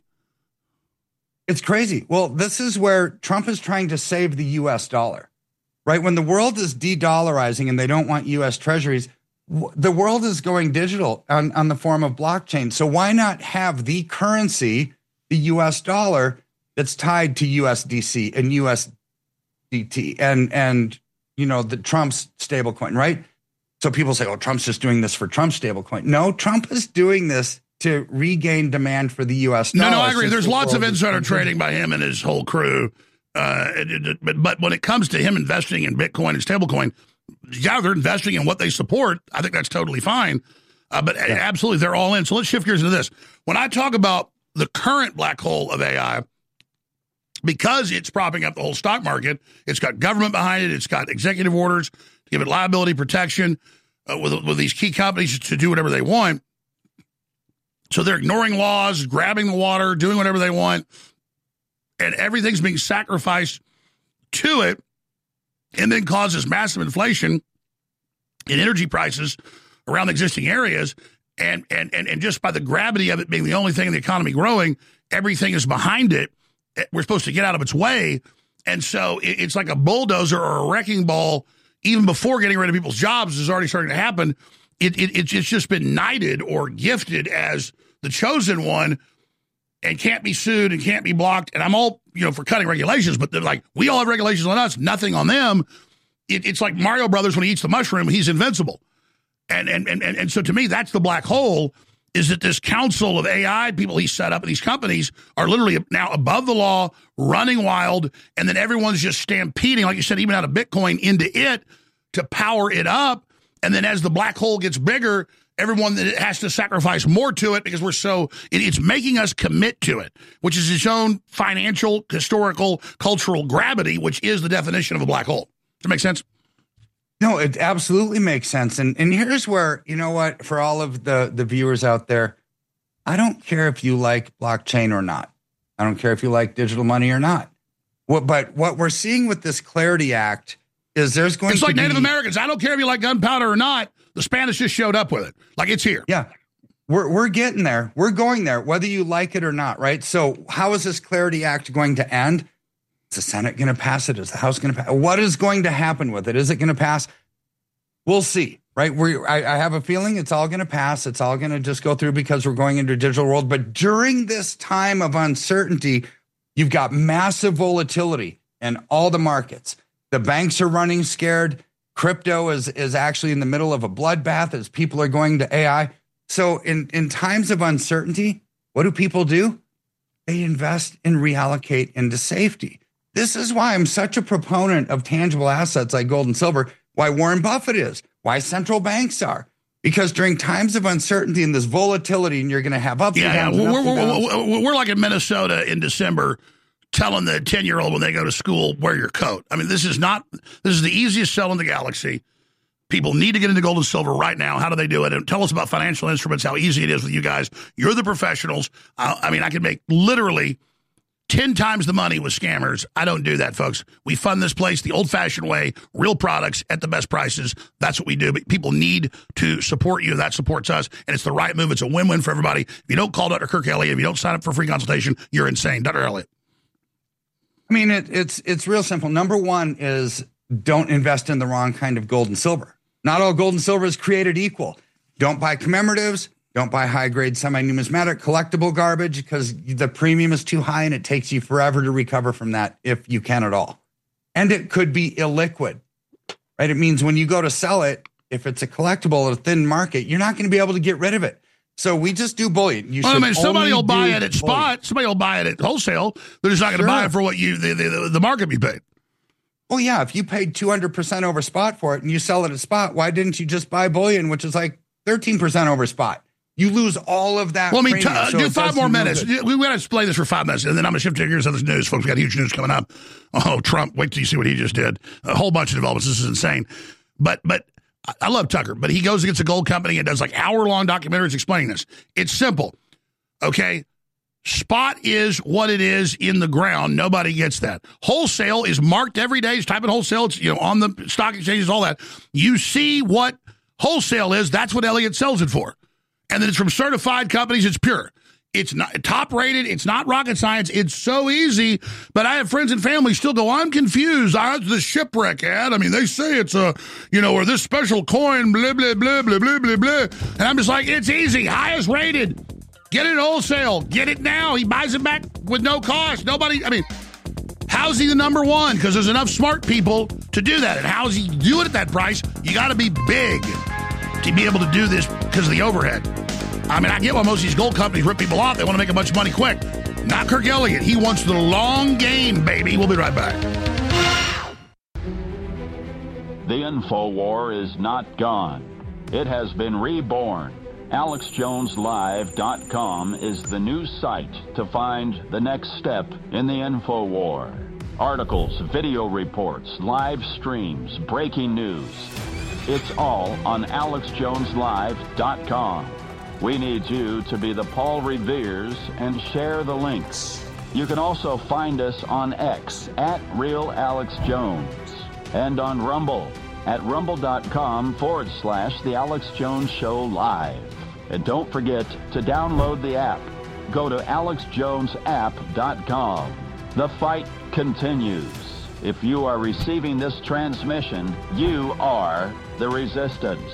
It's crazy. Well, this is where Trump is trying to save the U.S. dollar, right? When the world is de-dollarizing and they don't want U.S. treasuries, the world is going digital on the form of blockchain. So why not have the currency, the U.S. dollar, that's tied to USDC and USDT and the Trump's stablecoin, right? So people say, oh, Trump's just doing this for Trump's stablecoin. No, Trump is doing this to regain demand for the U.S. dollar. No, I agree. There's lots of insider trading by him and his whole crew. But when it comes to him investing in Bitcoin and stablecoin, yeah, they're investing in what they support. I think that's totally fine. But absolutely, they're all in. So let's shift gears into this. When I talk about the current black hole of AI, because it's propping up the whole stock market, it's got government behind it, it's got executive orders to give it liability protection with these key companies to do whatever they want. So they're ignoring laws, grabbing the water, doing whatever they want, and everything's being sacrificed to it, and then causes massive inflation in energy prices around existing areas. And just by the gravity of it being the only thing in the economy growing, everything is behind it. We're supposed to get out of its way. And so it's like a bulldozer or a wrecking ball. Even before getting rid of people's jobs is already starting to happen. It's just been knighted or gifted as the chosen one and can't be sued and can't be blocked. And I'm all, for cutting regulations, but they're like, we all have regulations on us, nothing on them. It's like Mario Brothers when he eats the mushroom, he's invincible. And so to me, that's the black hole, is that this council of AI people he set up in these companies are literally now above the law, running wild, and then everyone's just stampeding, like you said, even out of Bitcoin into it to power it up. And then as the black hole gets bigger, everyone has to sacrifice more to it because it's making us commit to it, which is its own financial, historical, cultural gravity, which is the definition of a black hole. Does that make sense? No, it absolutely makes sense. And here's where, for all of the viewers out there, I don't care if you like blockchain or not. I don't care if you like digital money or not. But what we're seeing with this Clarity Act is there's going to be... It's like Native Americans. I don't care if you like gunpowder or not. The Spanish just showed up with it. Like, it's here. Yeah. We're getting there. We're going there, whether you like it or not, right? So how is this Clarity Act going to end? Is the Senate going to pass it? Is the House going to pass it? What is going to happen with it? Is it going to pass? We'll see, right? I have a feeling it's all going to pass. It's all going to just go through because we're going into a digital world. But during this time of uncertainty, you've got massive volatility in all the markets. The banks are running scared. Crypto is actually in the middle of a bloodbath as people are going to AI. So in times of uncertainty, what do people do? They invest and reallocate into safety. This is why I'm such a proponent of tangible assets like gold and silver, why Warren Buffett is, why central banks are. Because during times of uncertainty and this volatility, and you're going to have ups and downs. We're like in Minnesota in December telling the 10-year-old when they go to school, wear your coat. I mean, this is the easiest sell in the galaxy. People need to get into gold and silver right now. How do they do it? And tell us about financial instruments, how easy it is with you guys. You're the professionals. I mean, I can make literally 10 times the money with scammers. I don't do that, folks. We fund this place the old-fashioned way, real products at the best prices. That's what we do. But people need to support you. That supports us, and it's the right move. It's a win-win for everybody. If you don't call Dr. Kirk Elliott, if you don't sign up for a free consultation, you're insane. Dr. Elliott. I mean, it's real simple. Number one is don't invest in the wrong kind of gold and silver. Not all gold and silver is created equal. Don't buy commemoratives. Don't buy high-grade semi-numismatic collectible garbage because the premium is too high and it takes you forever to recover from that if you can at all. And it could be illiquid, right? It means when you go to sell it, if it's a collectible at a thin market, you're not going to be able to get rid of it. So we just do bullion. Somebody will buy it at spot. Somebody will buy it at wholesale. They're just not going to buy it for what the market be paid. Well, yeah, if you paid 200% over spot for it and you sell it at spot, why didn't you just buy bullion, which is like 13% over spot? You lose all of that. Well, I mean, do 5 more minutes. We got to explain this for 5 minutes, and then I'm going to shift to gears on this news. Folks, we got huge news coming up. Oh, Trump, wait till you see what he just did. A whole bunch of developments. This is insane. But I love Tucker, but he goes against a gold company and does like hour-long documentaries explaining this. It's simple, okay? Spot is what it is in the ground. Nobody gets that. Wholesale is marked every day. Just type in wholesale. It's, on the stock exchanges, all that. You see what wholesale is. That's what Elliott sells it for. And then it's from certified companies. It's pure. It's not top rated. It's not rocket science. It's so easy. But I have friends and family still go, I'm confused. The shipwreck ad. I mean, they say it's or this special coin, blah, blah, blah, blah, blah, blah, blah. And I'm just like, it's easy. Highest rated. Get it wholesale. Get it now. He buys it back with no cost. How's he the number one? Because there's enough smart people to do that. And how's he do it at that price? You got to be big to be able to do this because of the overhead. I mean, I get why most of these gold companies rip people off. They want to make a bunch of money quick. Not Kirk Elliott. He wants the long game, baby. We'll be right back. The InfoWar is not gone. It has been reborn. AlexJonesLive.com is the new site to find the next step in the InfoWar. Articles, video reports, live streams, breaking news. It's all on AlexJonesLive.com. We need you to be the Paul Reveres and share the links. You can also find us on X at RealAlexJones and on Rumble at rumble.com/The Alex Jones Show Live. And don't forget to download the app. Go to AlexJonesApp.com. The fight continues. If you are receiving this transmission, you are the resistance.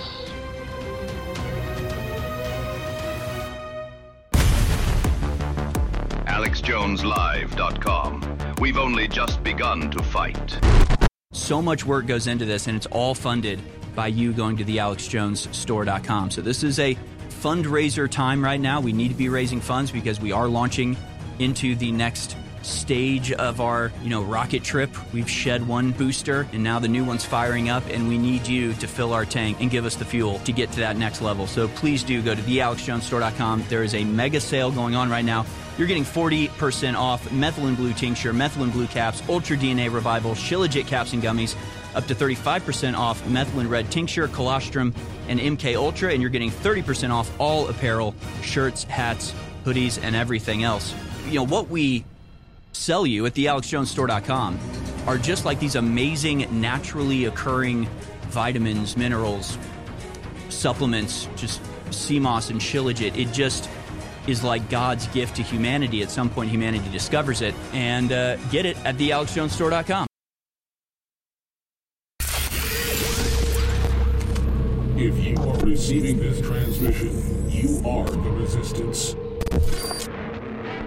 AlexJonesLive.com. We've only just begun to fight. So much work goes into this, and it's all funded by you going to the AlexJonesStore.com. So this is a fundraiser time right now. We need to be raising funds because we are launching into the next stage of our, rocket trip. We've shed one booster and now the new one's firing up, and we need you to fill our tank and give us the fuel to get to that next level. So please do go to thealexjonesstore.com. There is a mega sale going on right now. You're getting 40% off methylene blue tincture, methylene blue caps, Ultra DNA Revival, Shilajit caps and gummies, up to 35% off methylene red tincture, colostrum, and MK Ultra, and you're getting 30% off all apparel, shirts, hats, hoodies, and everything else. what we sell you at the AlexJonesStore.com are just like these amazing naturally occurring vitamins, minerals, supplements, just sea moss and shilajit. It just is like God's gift to humanity. At some point, humanity discovers it. And get it at the AlexJonesStore.com. If you are receiving this transmission, you are the resistance.